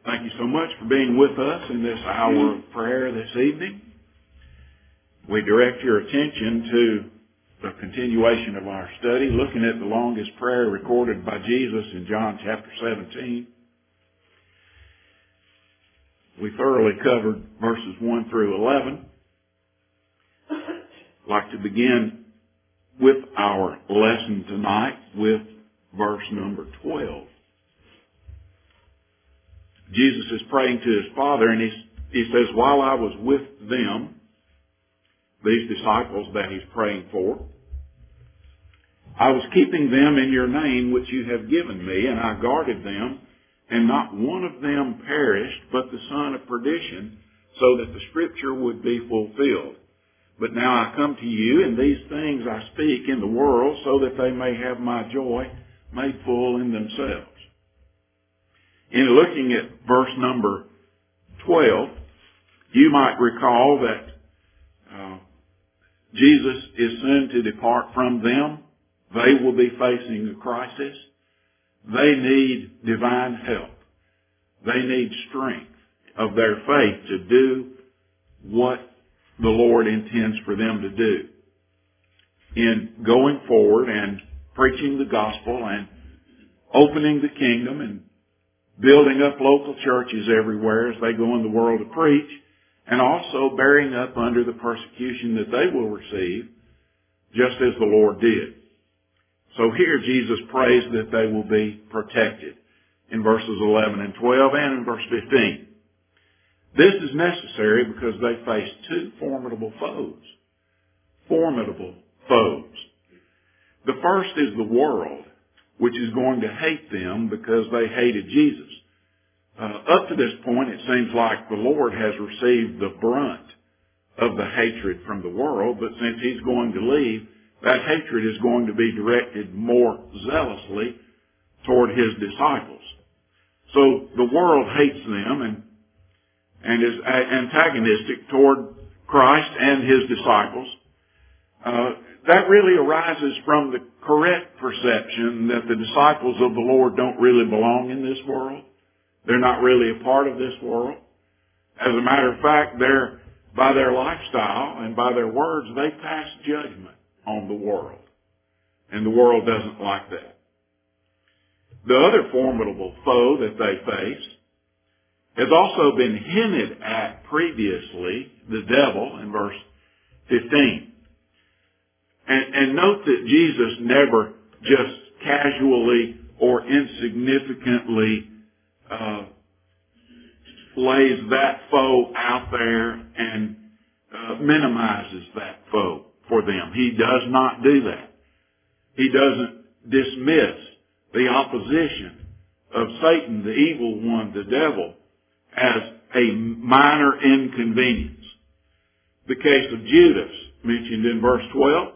Thank you so much for being with us in this hour of prayer this evening. We direct your attention to the continuation of our study, looking at the longest prayer recorded by Jesus in John chapter 17. We thoroughly covered verses 1 through 11. I'd like to begin with our lesson tonight with verse number 12. Jesus is praying to his Father, and he says, while I was with them, these disciples that he's praying for, I was keeping them in your name which you have given me, and I guarded them, and not one of them perished, but the son of perdition, so that the scripture would be fulfilled. But now I come to you, and these things I speak in the world, so that they may have my joy made full in themselves. In looking at verse number 12, you might recall that Jesus is soon to depart from them. They will be facing a crisis. They need divine help. They need strength of their faith to do what the Lord intends for them to do in going forward and preaching the gospel and opening the kingdom and building up local churches everywhere as they go in the world to preach, and also bearing up under the persecution that they will receive, just as the Lord did. So here Jesus prays that they will be protected in verses 11 and 12 and in verse 15. This is necessary because they face two formidable foes. Formidable foes. The first is the world, which is going to hate them because they hated Jesus. Up to this point, it seems like the Lord has received the brunt of the hatred from the world, but since he's going to leave, that hatred is going to be directed more zealously toward his disciples. So the world hates them and is antagonistic toward Christ and his disciples. That really arises from the correct perception that the disciples of the Lord don't really belong in this world. They're not really a part of this world. As a matter of fact, by their lifestyle and by their words, they pass judgment on the world. And the world doesn't like that. The other formidable foe that they face has also been hinted at previously, the devil, in verse 15. And note that Jesus never just casually or insignificantly lays that foe out there and minimizes that foe for them. He does not do that. He doesn't dismiss the opposition of Satan, the evil one, the devil, as a minor inconvenience. The case of Judas, mentioned in verse 12,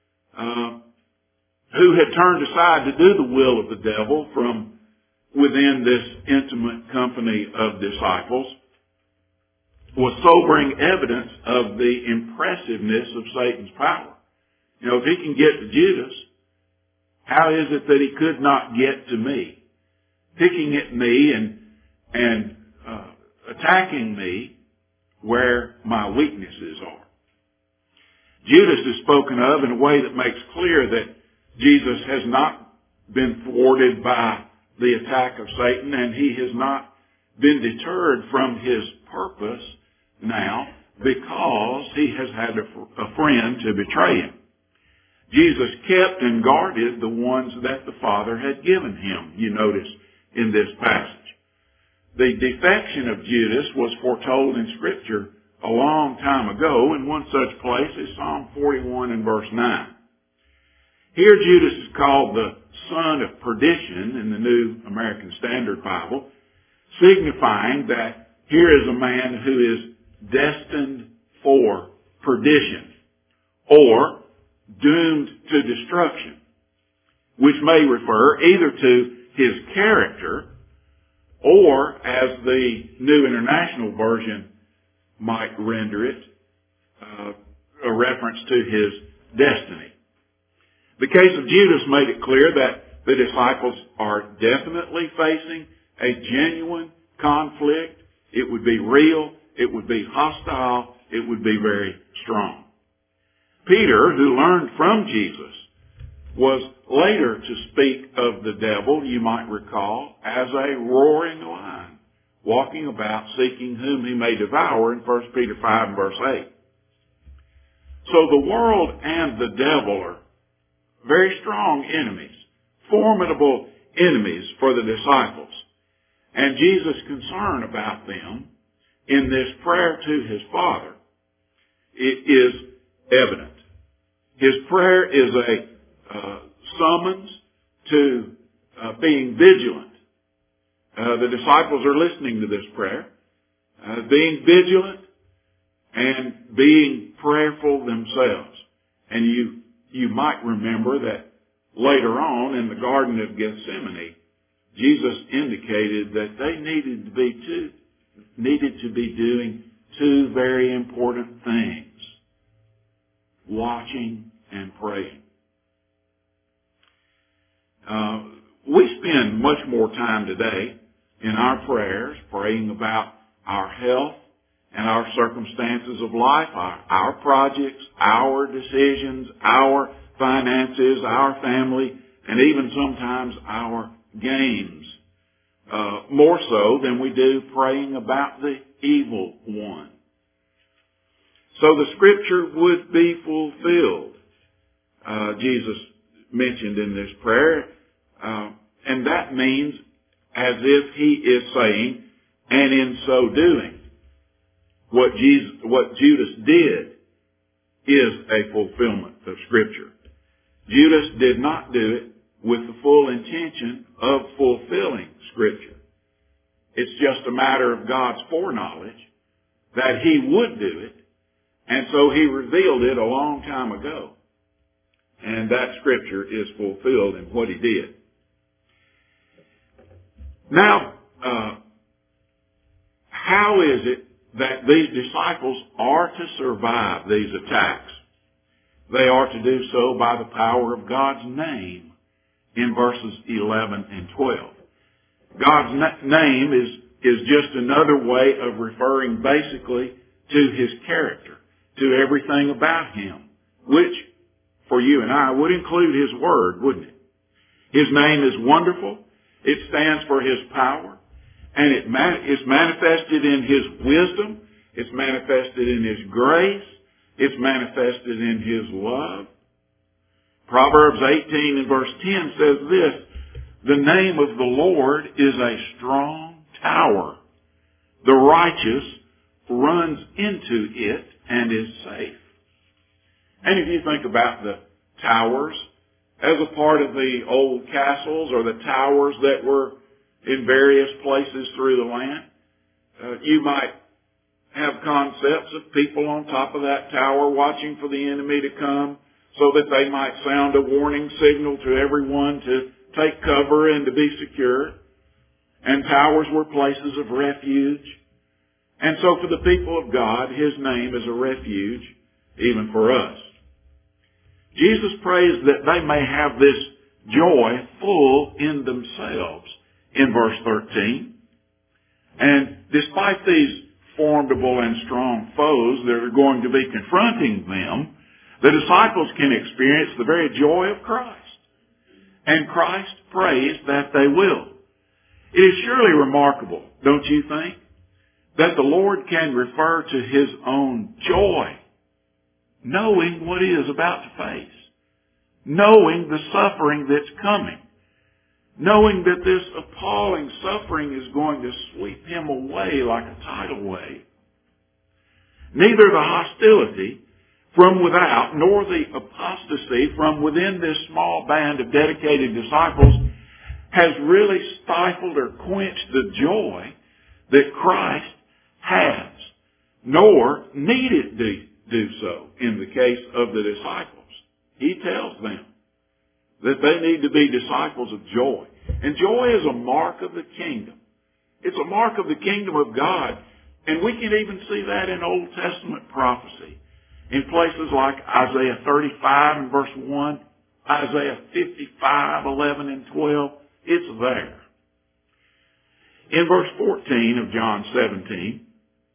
who had turned aside to do the will of the devil from within this intimate company of disciples, was sobering evidence of the impressiveness of Satan's power. You know, if he can get to Judas, how is it that he could not get to me? Picking at me and attacking me where my weaknesses are. Judas is spoken of in a way that makes clear that Jesus has not been thwarted by the attack of Satan, and he has not been deterred from his purpose now because he has had a friend to betray him. Jesus kept and guarded the ones that the Father had given him, you notice in this passage. The defection of Judas was foretold in Scripture a long time ago, and one such place is Psalm 41 and verse 9. Here Judas is called the son of perdition in the New American Standard Bible, signifying that here is a man who is destined for perdition or doomed to destruction, which may refer either to his character or, as the New International Version might render it, a reference to his destiny. The case of Judas made it clear that the disciples are definitely facing a genuine conflict. It would be real. It would be hostile. It would be very strong. Peter, who learned from Jesus, was later to speak of the devil, you might recall, as a roaring lion, walking about seeking whom he may devour in 1 Peter 5 and verse 8. So the world and the devil are very strong enemies, formidable enemies for the disciples. And Jesus' concern about them in this prayer to his Father, it is evident. His prayer is a summons to being vigilant. The disciples are listening to this prayer, being vigilant and being prayerful themselves. And you might remember that later on in the Garden of Gethsemane, Jesus indicated that they needed to be doing two very important things: watching and praying. We spend much more time today in our prayers praying about our health and our circumstances of life, our projects, our decisions, our finances, our family, and even sometimes our games, more so than we do praying about the evil one. So the scripture would be fulfilled, Jesus mentioned in this prayer, and that means as if he is saying, and in so doing, what Judas did is a fulfillment of scripture. Judas did not do it with the full intention of fulfilling scripture. It's just a matter of God's foreknowledge that he would do it, and so he revealed it a long time ago. And that scripture is fulfilled in what he did. Now, how is it that these disciples are to survive these attacks? They are to do so by the power of God's name in verses 11 and 12. God's name is just another way of referring basically to his character, to everything about him, which for you and I would include his word, wouldn't it? His name is wonderful. It stands for his power, and it's manifested in his wisdom. It's manifested in his grace. It's manifested in his love. Proverbs 18 and verse 10 says this: the name of the Lord is a strong tower. The righteous runs into it and is safe. And if you think about the towers as a part of the old castles or the towers that were in various places through the land, you might have concepts of people on top of that tower watching for the enemy to come so that they might sound a warning signal to everyone to take cover and to be secure. And towers were places of refuge. And so for the people of God, his name is a refuge even for us. Jesus prays that they may have this joy full in themselves in verse 13. And despite these formidable and strong foes that are going to be confronting them, the disciples can experience the very joy of Christ. And Christ prays that they will. It is surely remarkable, don't you think, that the Lord can refer to his own joy, knowing what he is about to face, knowing the suffering that's coming, knowing that this appalling suffering is going to sweep him away like a tidal wave. Neither the hostility from without nor the apostasy from within this small band of dedicated disciples has really stifled or quenched the joy that Christ has, nor need it do so in the case of the disciples. He tells them that they need to be disciples of joy. And joy is a mark of the kingdom. It's a mark of the kingdom of God. And we can even see that in Old Testament prophecy. In places like Isaiah 35 and verse 1, Isaiah 55, 11 and 12, it's there. In verse 14 of John 17,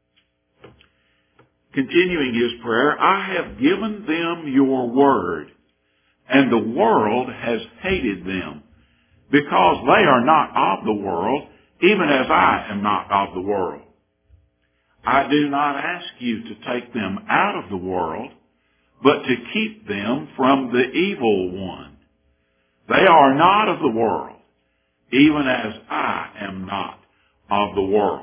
continuing his prayer, I have given them your word, and the world has hated them, because they are not of the world, even as I am not of the world. I do not ask you to take them out of the world, but to keep them from the evil one. They are not of the world, even as I am not of the world.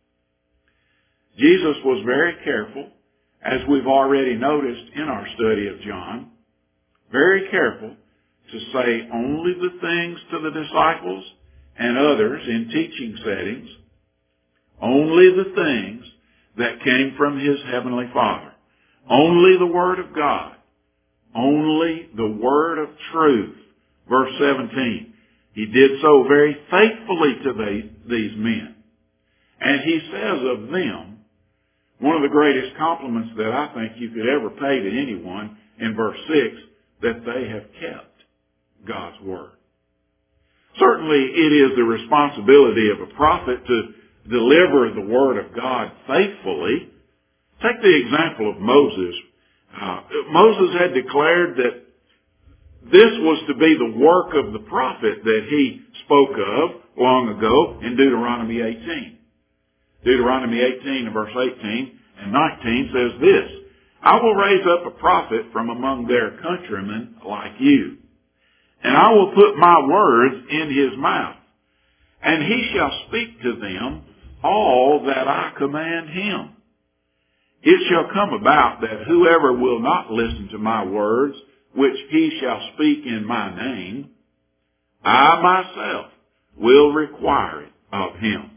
Jesus was very careful, as we've already noticed in our study of John, very careful to say only the things to the disciples and others in teaching settings, only the things that came from his heavenly Father, only the Word of God, only the Word of truth. Verse 17, he did so very faithfully to these men. And he says of them, one of the greatest compliments that I think you could ever pay to anyone in verse 6, that they have kept God's Word. Certainly it is the responsibility of a prophet to deliver the Word of God faithfully. Take the example of Moses. Moses had declared that this was to be the work of the prophet that he spoke of long ago in Deuteronomy 18. Deuteronomy 18 and verse 18 and 19 says this, I will raise up a prophet from among their countrymen like you, and I will put my words in his mouth, and he shall speak to them all that I command him. It shall come about that whoever will not listen to my words, which he shall speak in my name, I myself will require it of him.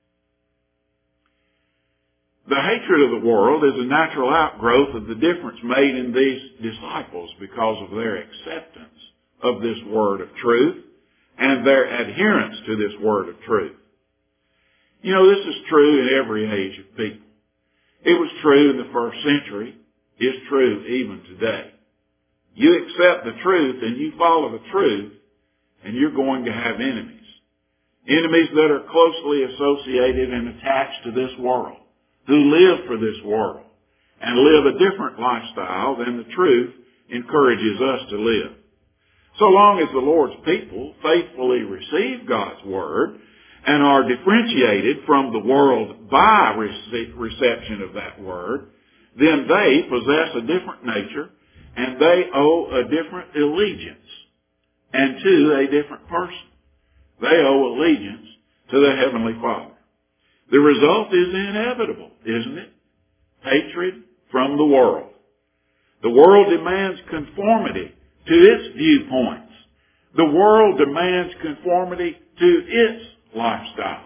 The hatred of the world is a natural outgrowth of the difference made in these disciples because of their acceptance of this word of truth and their adherence to this word of truth. You know, this is true in every age of people. It was true in the first century. It's true even today. You accept the truth and you follow the truth, and you're going to have enemies. Enemies that are closely associated and attached to this world, who live for this world and live a different lifestyle than the truth encourages us to live. So long as the Lord's people faithfully receive God's Word and are differentiated from the world by reception of that Word, then they possess a different nature and they owe a different allegiance and to a different person. They owe allegiance to the Heavenly Father. The result is inevitable, isn't it? Hatred from the world. The world demands conformity to its viewpoints. The world demands conformity to its lifestyle.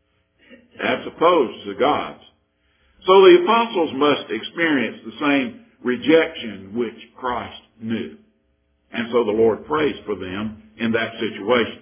That's opposed to God's. So the apostles must experience the same rejection which Christ knew. And so the Lord prays for them in that situation.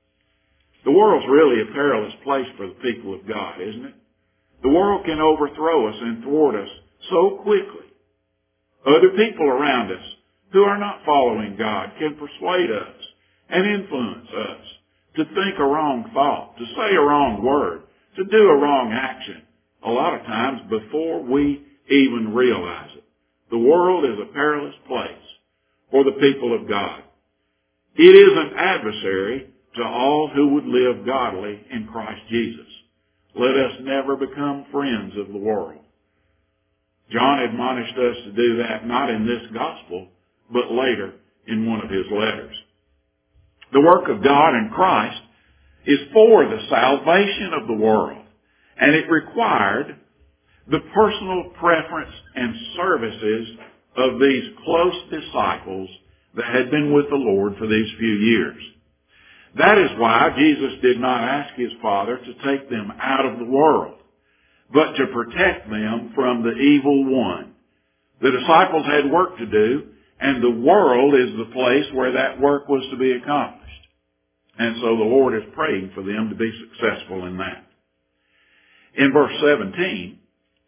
The world's really a perilous place for the people of God, isn't it? The world can overthrow us and thwart us so quickly. Other people around us who are not following God can persuade us and influence us to think a wrong thought, to say a wrong word, to do a wrong action, a lot of times before we even realize it. The world is a perilous place for the people of God. It is an adversary to all who would live godly in Christ Jesus. Let us never become friends of the world. John admonished us to do that not in this gospel, but later in one of his letters. The work of God in Christ is for the salvation of the world, and it required the personal preference and services of these close disciples that had been with the Lord for these few years. That is why Jesus did not ask his Father to take them out of the world, but to protect them from the evil one. The disciples had work to do, and the world is the place where that work was to be accomplished. And so the Lord is praying for them to be successful in that. In verse 17,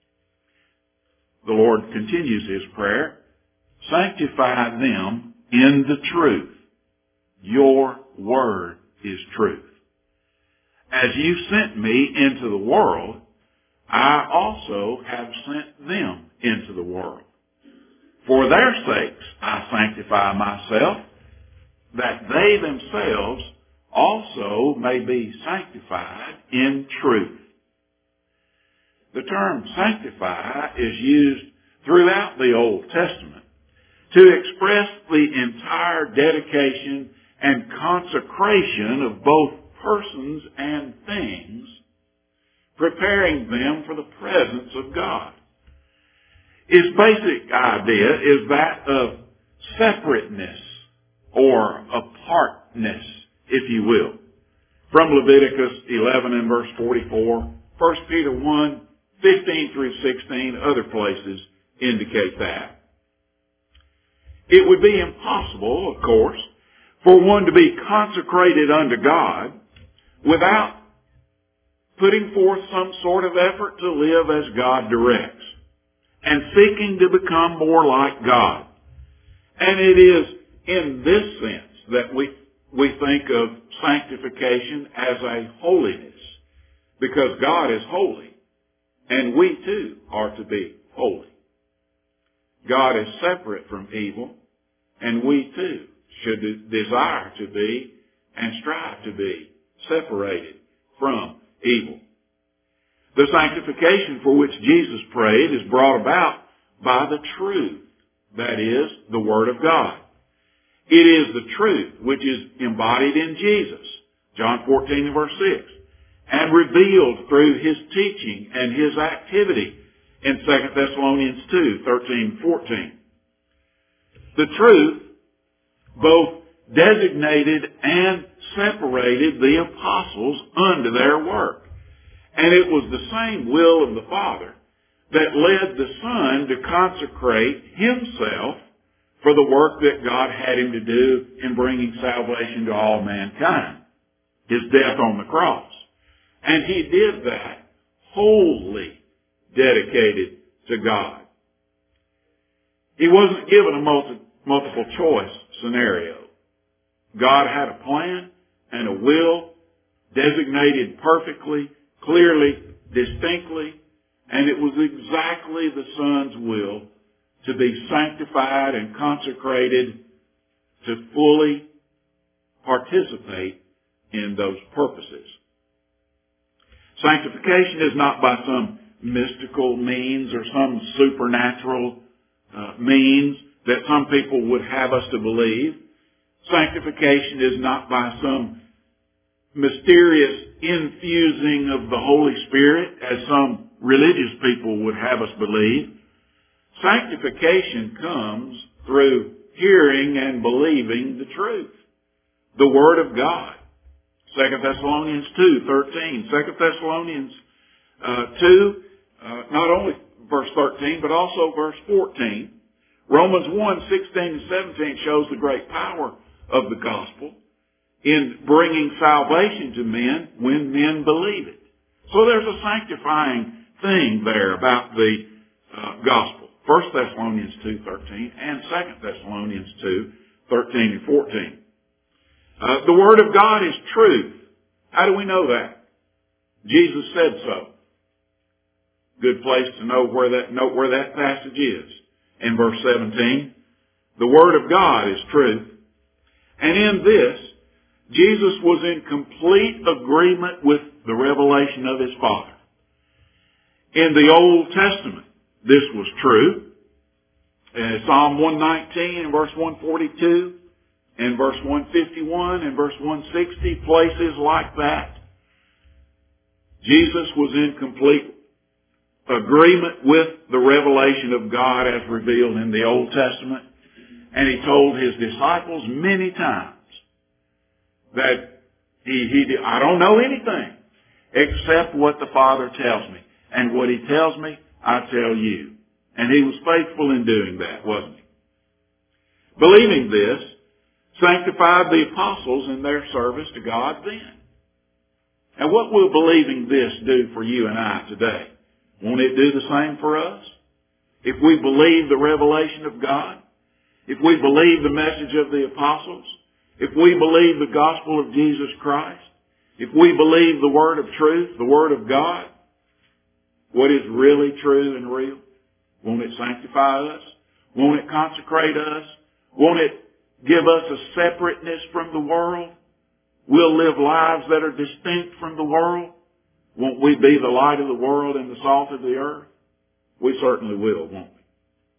the Lord continues his prayer, sanctify them in the truth. Your word is truth. As you sent me into the world, I also have sent them into the world. For their sakes I sanctify myself, that they themselves also may be sanctified in truth. The term sanctify is used throughout the Old Testament to express the entire dedication and consecration of both persons and things, preparing them for the presence of God. Its basic idea is that of separateness or apartness, if you will. From Leviticus 11 and verse 44, 1 Peter 1, 15 through 16, other places indicate that. It would be impossible, of course, for one to be consecrated unto God without putting forth some sort of effort to live as God directs and seeking to become more like God. And it is in this sense that we think of sanctification as a holiness, because God is holy and we too are to be holy. God is separate from evil, and we too should desire to be and strive to be separated from evil. The sanctification for which Jesus prayed is brought about by the truth, that is, the Word of God. It is the truth which is embodied in Jesus, John 14 and verse 6, and revealed through His teaching and His activity in 2 Thessalonians 2, 13 and 14. The truth both designated and separated the apostles unto their work. And it was the same will of the Father that led the Son to consecrate Himself for the work that God had Him to do in bringing salvation to all mankind, His death on the cross. And He did that wholly dedicated to God. He wasn't given a multiple choice scenario. God had a plan and a will designated perfectly, clearly, distinctly, and it was exactly the Son's will to be sanctified and consecrated to fully participate in those purposes. Sanctification is not by some mystical means or some supernatural means that some people would have us to believe. Sanctification is not by some mysterious infusing of the Holy Spirit, as some religious people would have us believe. Sanctification comes through hearing and believing the truth, the Word of God. 2 Thessalonians 2:13, 2 Thessalonians 2, not only verse 13, but also verse 14. Romans 1:16 and 17 shows the great power of the gospel in bringing salvation to men when men believe it. So there's a sanctifying thing there about the gospel. 1 Thessalonians 2:13 and 2 Thessalonians 2:13 and 14. The Word of God is truth. How do we know that? Jesus said so. Good place to note where that passage is. In verse 17, the Word of God is truth. And in this, Jesus was in complete agreement with the revelation of His Father. In the Old Testament, this was true. Psalm 119 and verse 142 and verse 151 and verse 160, places like that. Jesus was in complete agreement with the revelation of God as revealed in the Old Testament. And He told His disciples many times that I don't know anything except what the Father tells me. And what He tells me, I tell you. And He was faithful in doing that, wasn't He? Believing this sanctified the apostles in their service to God then. And what will believing this do for you and I today? Won't it do the same for us? If we believe the revelation of God, if we believe the message of the apostles, if we believe the gospel of Jesus Christ, If we believe the word of truth, the word of God, what is really true and real, won't it sanctify us? Won't it consecrate us? Won't it give us a separateness from the world? We'll live lives that are distinct from the world. Won't we be the light of the world and the salt of the earth? We certainly will, won't we?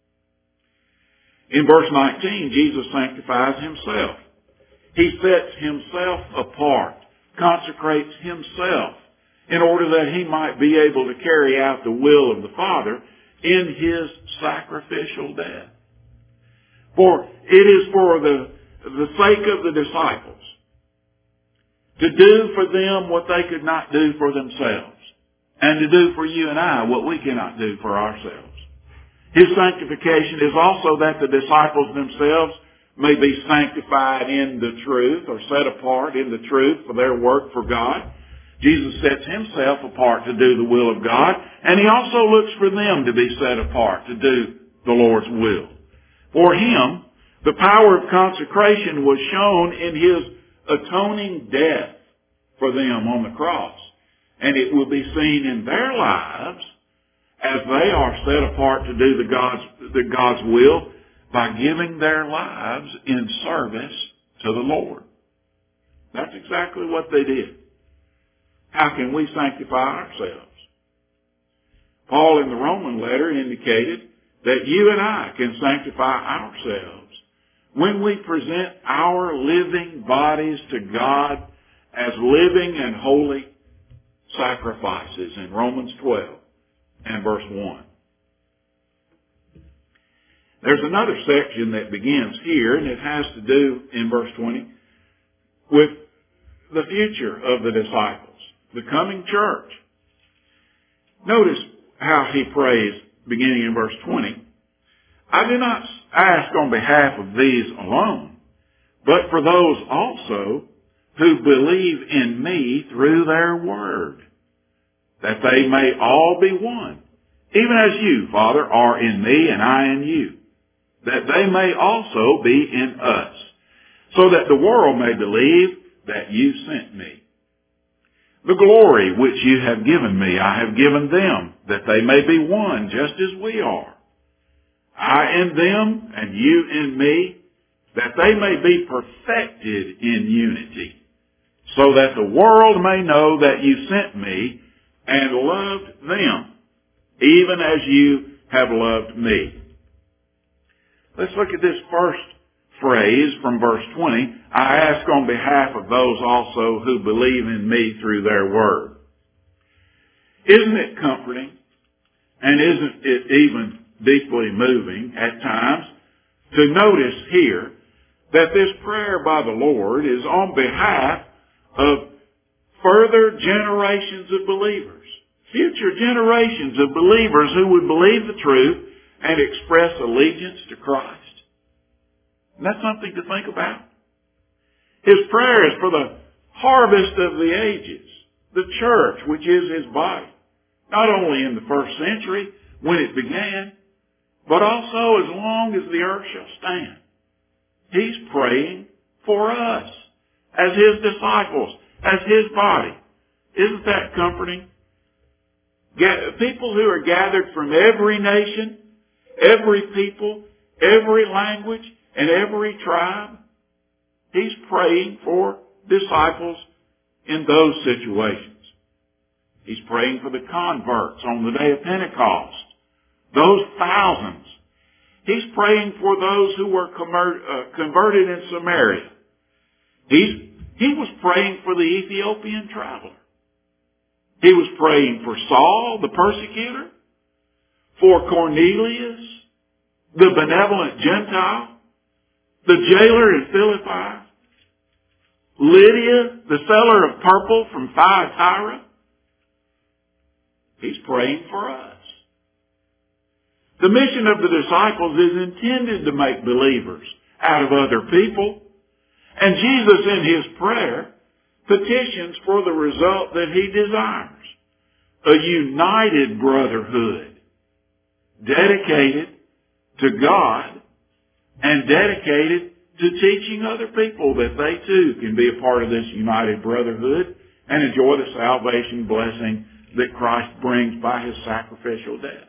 In verse 19, Jesus sanctifies himself. He sets himself apart, consecrates himself in order that he might be able to carry out the will of the Father in his sacrificial death. For it is for the sake of the disciples to do for them what they could not do for themselves, and to do for you and I what we cannot do for ourselves. His sanctification is also that the disciples themselves may be sanctified in the truth, or set apart in the truth for their work for God. Jesus sets himself apart to do the will of God, and he also looks for them to be set apart to do the Lord's will. For him, the power of consecration was shown in his atoning death for them on the cross. And it will be seen in their lives as they are set apart to do God's will by giving their lives in service to the Lord. That's exactly what they did. How can we sanctify ourselves? Paul in the Roman letter indicated that you and I can sanctify ourselves when we present our living bodies to God as living and holy sacrifices in Romans 12 and verse 1. There's another section that begins here, and it has to do, in verse 20, with the future of the disciples, the coming church. Notice how he prays beginning in verse 20. I do not ask on behalf of these alone, but for those also who believe in me through their word, that they may all be one, even as you, Father, are in me and I in you, that they may also be in us, so that the world may believe that you sent me. The glory which you have given me, I have given them, that they may be one, just as we are. I in them, and you in me, that they may be perfected in unity, so that the world may know that you sent me and loved them, even as you have loved me. Let's look at this first phrase from verse 20. I ask on behalf of those also who believe in me through their word. Isn't it comforting, and isn't it even deeply moving at times to notice here that this prayer by the Lord is on behalf of further generations of believers, future generations of believers who would believe the truth and express allegiance to Christ? And that's something to think about. His prayer is for the harvest of the ages, the church, which is his body, not only in the first century when it began, but also as long as the earth shall stand. He's praying for us as his disciples, as his body. Isn't that comforting? People who are gathered from every nation, every people, every language, and every tribe. He's praying for disciples in those situations. He's praying for the converts on the day of Pentecost, those thousands. He's praying for those who were converted in Samaria. He was praying for the Ethiopian traveler. He was praying for Saul, the persecutor, for Cornelius, the benevolent Gentile, the jailer in Philippi, Lydia, the seller of purple from Thyatira. He's praying for us. The mission of the disciples is intended to make believers out of other people. And Jesus in his prayer petitions for the result that he desires. A united brotherhood, dedicated to God and dedicated to teaching other people that they too can be a part of this united brotherhood and enjoy the salvation blessing that Christ brings by His sacrificial death.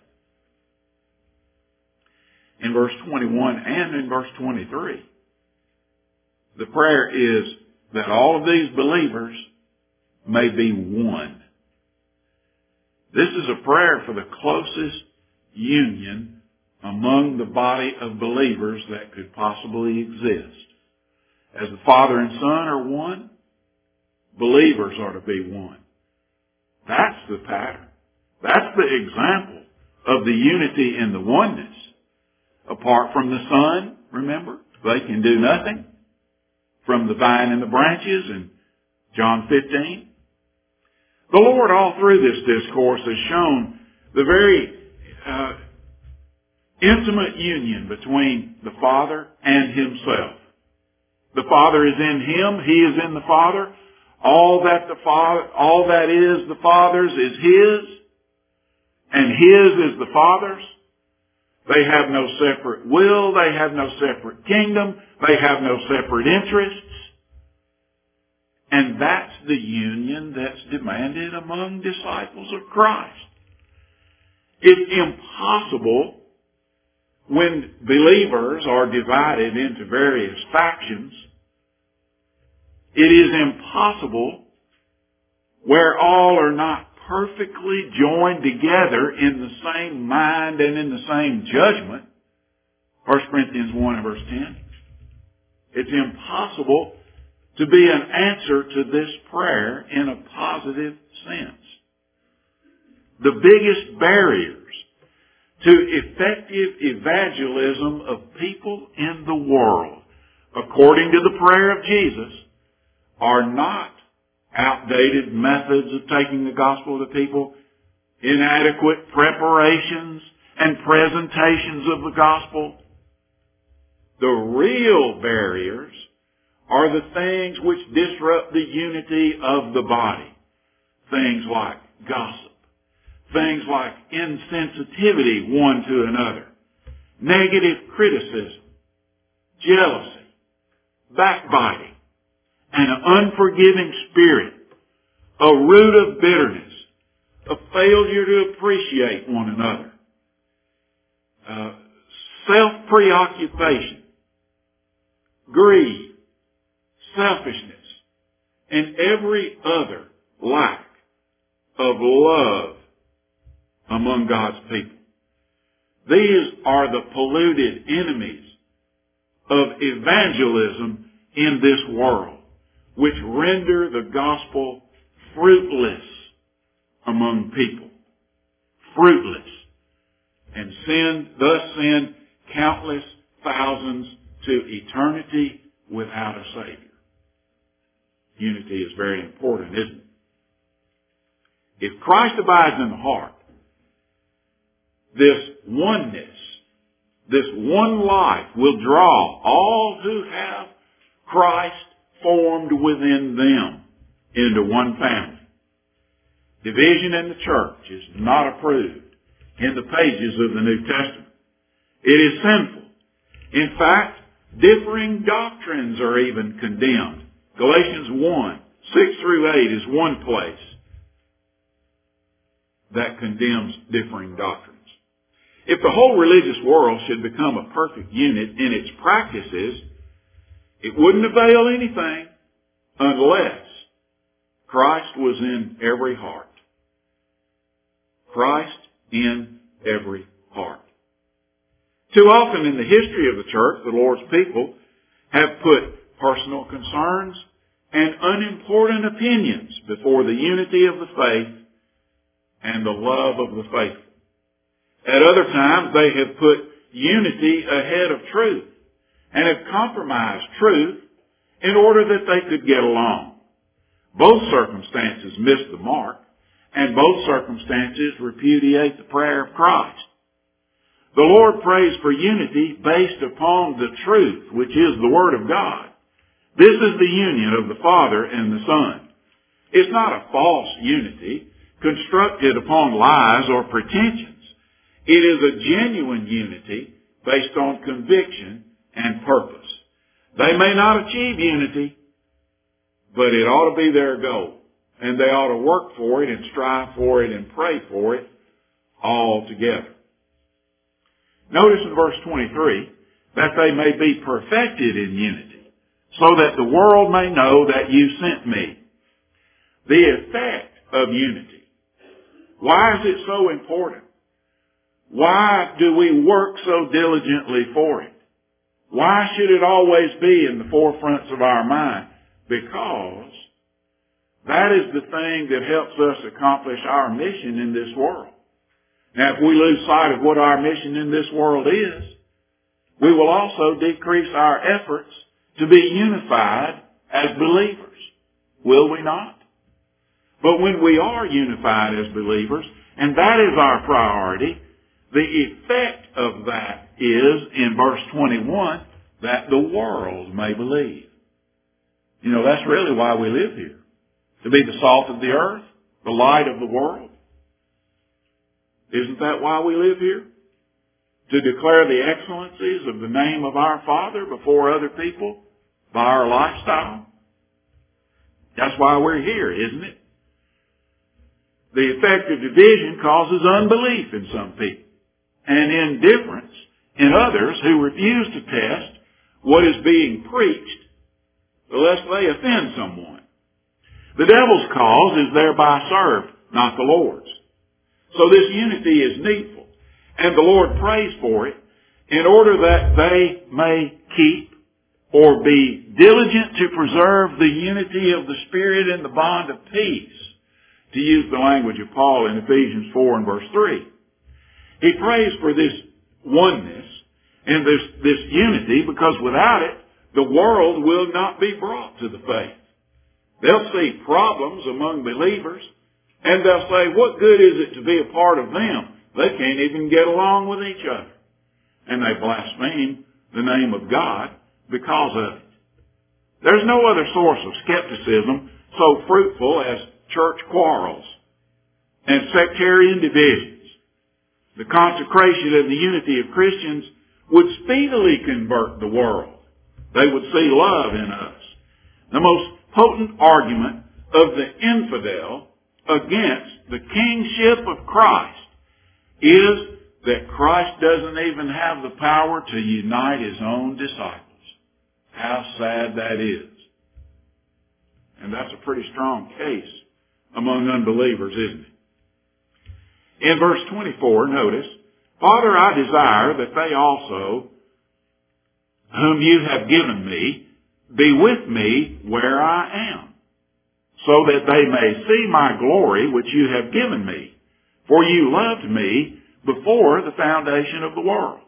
In verse 21 and in verse 23, the prayer is that all of these believers may be one. This is a prayer for the closest union among the body of believers that could possibly exist. As the Father and Son are one, believers are to be one. That's the pattern. That's the example of the unity and the oneness. Apart from the Son, remember, they can do nothing. From the vine and the branches in John 15. The Lord all through this discourse has shown the very intimate union between the Father and Himself. The Father is in Him. He is in the Father. All that is the Father's is His, and His is the Father's. They have no separate will. They have no separate kingdom. They have no separate interests. And that's the union that's demanded among disciples of Christ. It's impossible when believers are divided into various factions. It is impossible where all are not perfectly joined together in the same mind and in the same judgment. 1 Corinthians 1 and verse 10. It's impossible to be an answer to this prayer in a positive sense. The biggest barriers to effective evangelism of people in the world, according to the prayer of Jesus, are not outdated methods of taking the gospel to people, inadequate preparations and presentations of the gospel. The real barriers are the things which disrupt the unity of the body. Things like gossip. Things like insensitivity one to another. Negative criticism. Jealousy. Backbiting. And an unforgiving spirit. A root of bitterness. A failure to appreciate one another. Self-preoccupation. Greed. Selfishness, and every other lack of love among God's people. These are the polluted enemies of evangelism in this world, which render the gospel fruitless among people. Fruitless. And thus send countless thousands to eternity without a Savior. Unity is very important, isn't it? If Christ abides in the heart, this oneness, this one life will draw all who have Christ formed within them into one family. Division in the church is not approved in the pages of the New Testament. It is sinful. In fact, differing doctrines are even condemned. Galatians 1, 6 through 8 is one place that condemns differing doctrines. If the whole religious world should become a perfect unit in its practices, it wouldn't avail anything unless Christ was in every heart. Christ in every heart. Too often in the history of the church, the Lord's people have put personal concerns and unimportant opinions before the unity of the faith and the love of the faithful. At other times, they have put unity ahead of truth and have compromised truth in order that they could get along. Both circumstances miss the mark, and both circumstances repudiate the prayer of Christ. The Lord prays for unity based upon the truth, which is the Word of God. This is the union of the Father and the Son. It's not a false unity constructed upon lies or pretensions. It is a genuine unity based on conviction and purpose. They may not achieve unity, but it ought to be their goal, And they ought to work for it and strive for it and pray for it all together. Notice in verse 23, that they may be perfected in unity, so that the world may know that you sent me. The effect of unity. Why is it so important? Why do we work so diligently for it? Why should it always be in the forefronts of our mind? Because that is the thing that helps us accomplish our mission in this world. Now, if we lose sight of what our mission in this world is, we will also decrease our efforts to be unified as believers. Will we not? But when we are unified as believers, and that is our priority, the effect of that is, in verse 21, that the world may believe. You know, that's really why we live here. To be the salt of the earth, the light of the world. Isn't that why we live here? To declare the excellencies of the name of our Father before other people by our lifestyle. That's why we're here, isn't it? The effect of division causes unbelief in some people and indifference in others who refuse to test what is being preached lest they offend someone. The devil's cause is thereby served, not the Lord's. So this unity is needful, and the Lord prays for it in order that they may keep or be diligent to preserve the unity of the Spirit in the bond of peace, to use the language of Paul in Ephesians 4 and verse 3. He prays for this oneness and this unity because without it, the world will not be brought to the faith. They'll see problems among believers, and they'll say, what good is it to be a part of them? They can't even get along with each other. And they blaspheme the name of God because of it. There's no other source of skepticism so fruitful as church quarrels and sectarian divisions. The consecration and the unity of Christians would speedily convert the world. They would see love in us. The most potent argument of the infidel against the kingship of Christ is that Christ doesn't even have the power to unite his own disciples. How sad that is. And that's a pretty strong case among unbelievers, isn't it? In verse 24, notice, Father, I desire that they also, whom you have given me, be with me where I am, so that they may see my glory which you have given me. For you loved me before the foundation of the world.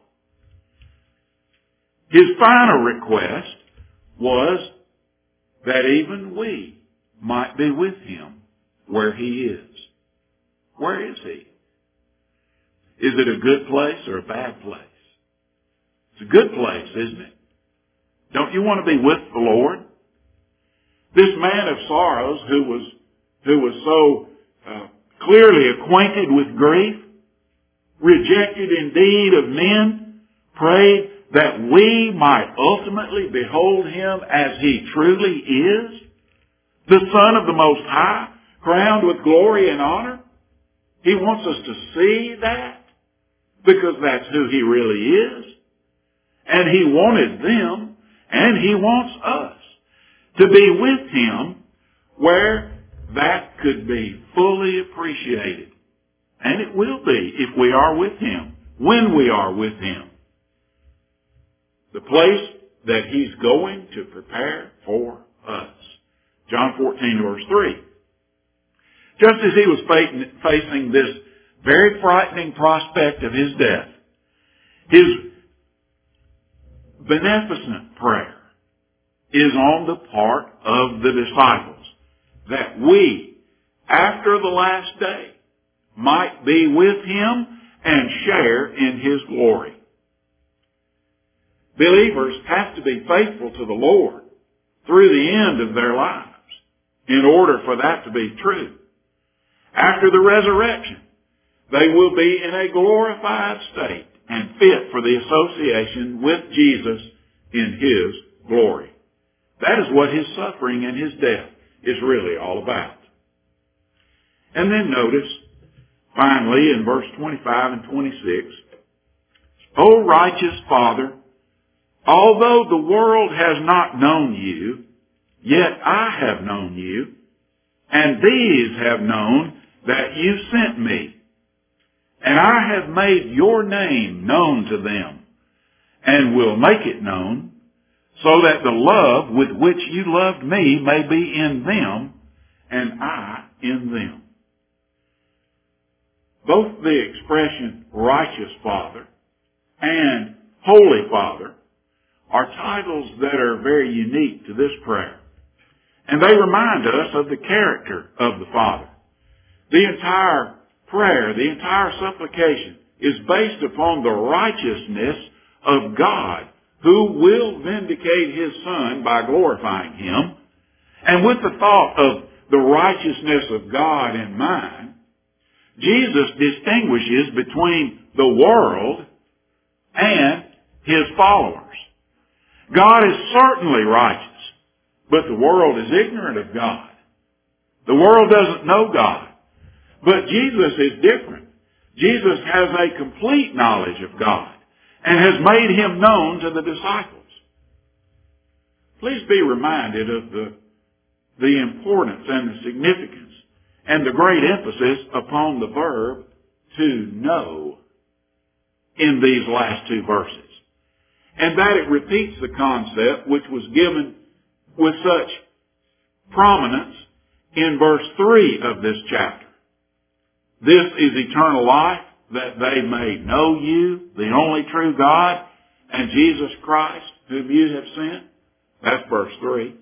His final request was that even we might be with him where he is. Where is he? Is it a good place or a bad place? It's a good place, isn't it? Don't you want to be with the Lord? This man of sorrows who was so clearly acquainted with grief, rejected indeed of men, prayed that we might ultimately behold him as he truly is, the Son of the Most High, crowned with glory and honor. He wants us to see that because that's who he really is. And he wanted them, and he wants us to be with him where that could be fully appreciated. And it will be if we are with him, when we are with him. The place that he's going to prepare for us. John 14 verse 3. Just as he was facing this very frightening prospect of his death, his beneficent prayer is on the part of the disciples that we, after the last day, might be with him and share in his glory. Believers have to be faithful to the Lord through the end of their lives in order for that to be true. After the resurrection, they will be in a glorified state and fit for the association with Jesus in his glory. That is what his suffering and his death is really all about. And then notice, finally, in verse 25 and 26, O righteous Father, although the world has not known you, yet I have known you, and these have known that you sent me. And I have made your name known to them, and will make it known, so that the love with which you loved me may be in them, and I in them. Both the expression righteous Father and Holy Father are titles that are very unique to this prayer. And they remind us of the character of the Father. The entire prayer, the entire supplication is based upon the righteousness of God, who will vindicate His Son by glorifying Him. And with the thought of the righteousness of God in mind, Jesus distinguishes between the world and His followers. God is certainly righteous, but the world is ignorant of God. The world doesn't know God. But Jesus is different. Jesus has a complete knowledge of God and has made Him known to the disciples. Please be reminded of the importance and the significance and the great emphasis upon the verb to know in these last two verses. And that it repeats the concept which was given with such prominence in verse 3 of this chapter. This is eternal life, that they may know you, the only true God, and Jesus Christ, whom you have sent. That's verse 3.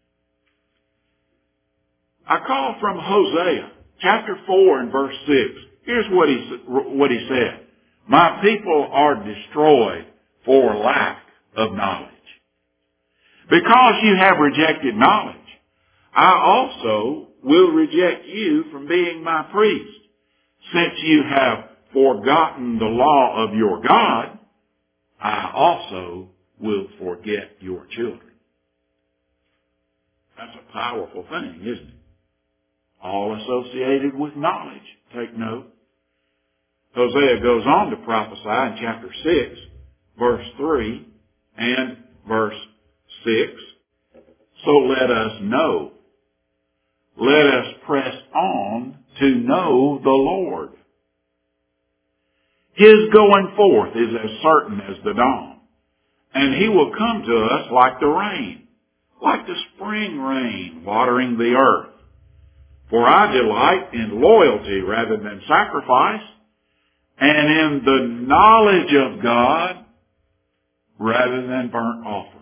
I call from Hosea, chapter 4 and verse 6. Here's what he said. My people are destroyed for lack of knowledge. Because you have rejected knowledge, I also will reject you from being my priest. Since you have forgotten the law of your God, I also will forget your children. That's a powerful thing, isn't it? All associated with knowledge. Take note. Hosea goes on to prophesy in chapter 6, verse 3 and verse 6. So let us know. Let us press on to know the Lord. His going forth is as certain as the dawn, and He will come to us like the rain, like the spring rain watering the earth. For I delight in loyalty rather than sacrifice, and in the knowledge of God rather than burnt offerings.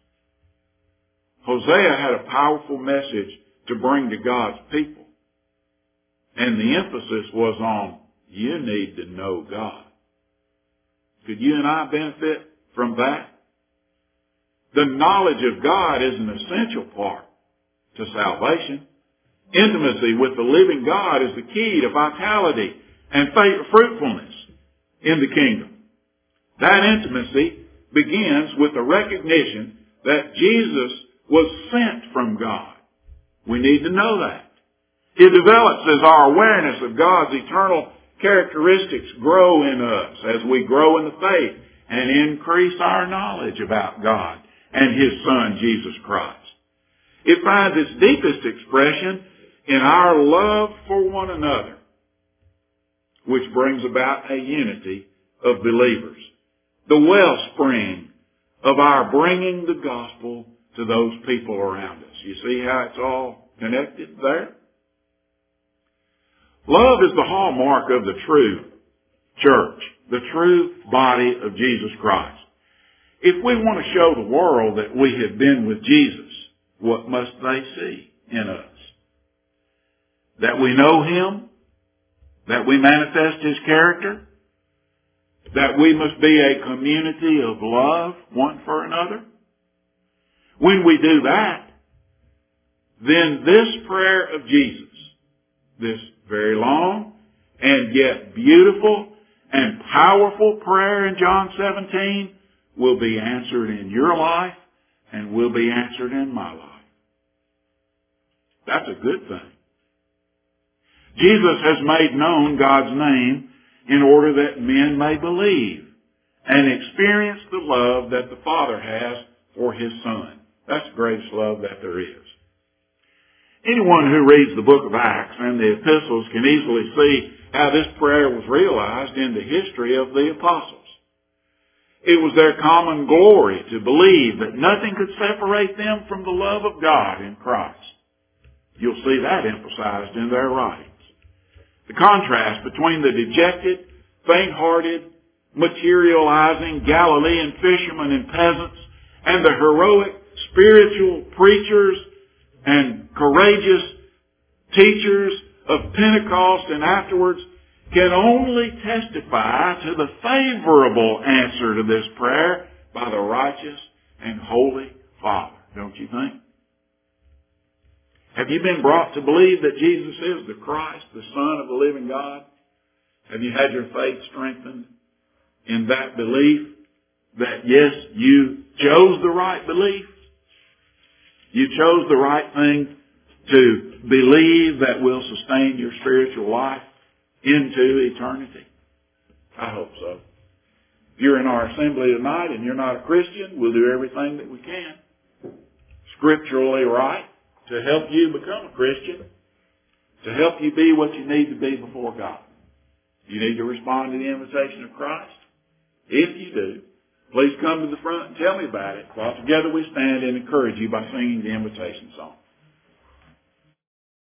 Hosea had a powerful message to bring to God's people. And the emphasis was on, you need to know God. Could you and I benefit from that? The knowledge of God is an essential part to salvation. Intimacy with the living God is the key to vitality and fruitfulness in the kingdom. That intimacy begins with the recognition that Jesus was sent from God. We need to know that. It develops as our awareness of God's eternal characteristics grow in us, as we grow in the faith and increase our knowledge about God and His Son, Jesus Christ. It finds its deepest expression in our love for one another, which brings about a unity of believers, the wellspring of our bringing the gospel to those people around us. You see how it's all connected there? Love is the hallmark of the true church, the true body of Jesus Christ. If we want to show the world that we have been with Jesus, what must they see in us? That we know Him, that we manifest His character, that we must be a community of love one for another. When we do that, then this prayer of Jesus, this very long and yet beautiful and powerful prayer in John 17 will be answered in your life and will be answered in my life. That's a good thing. Jesus has made known God's name in order that men may believe and experience the love that the Father has for His Son. That's the greatest love that there is. Anyone who reads the book of Acts and the epistles can easily see how this prayer was realized in the history of the apostles. It was their common glory to believe that nothing could separate them from the love of God in Christ. You'll see that emphasized in their writings. The contrast between the dejected, faint-hearted, materializing Galilean fishermen and peasants and the heroic spiritual preachers and courageous teachers of Pentecost and afterwards can only testify to the favorable answer to this prayer by the righteous and holy Father, don't you think? Have you been brought to believe that Jesus is the Christ, the Son of the living God? Have you had your faith strengthened in that belief that, yes, you chose the right belief? You chose the right thing to believe that will sustain your spiritual life into eternity? I hope so. If you're in our assembly tonight and you're not a Christian, we'll do everything that we can, scripturally right, to help you become a Christian, to help you be what you need to be before God. You need to respond to the invitation of Christ. If you do, please come to the front and tell me about it. While together we stand and encourage you by singing the invitation song.